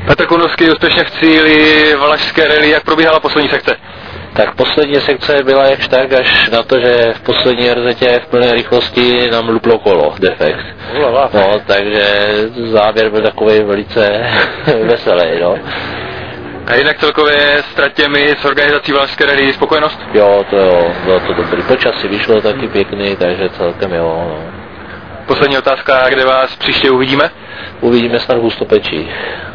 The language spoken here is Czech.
Petr Kundovský úspěšně v cíli Valašské rally, jak probíhala poslední sekce? Tak poslední sekce byla jakž tak, až na to, že v poslední RZ v plné rychlosti nám luplo kolo, defekt. No, takže závěr byl takový velice veselý, no. A jinak celkově s tratěmi, s organizací Valašské rally spokojenost? Jo, bylo to dobrý. Počasí vyšlo taky pěkný, takže celkem jo, no. Poslední otázka, kde vás příště uvidíme? Uvidíme snad v Hustopečí.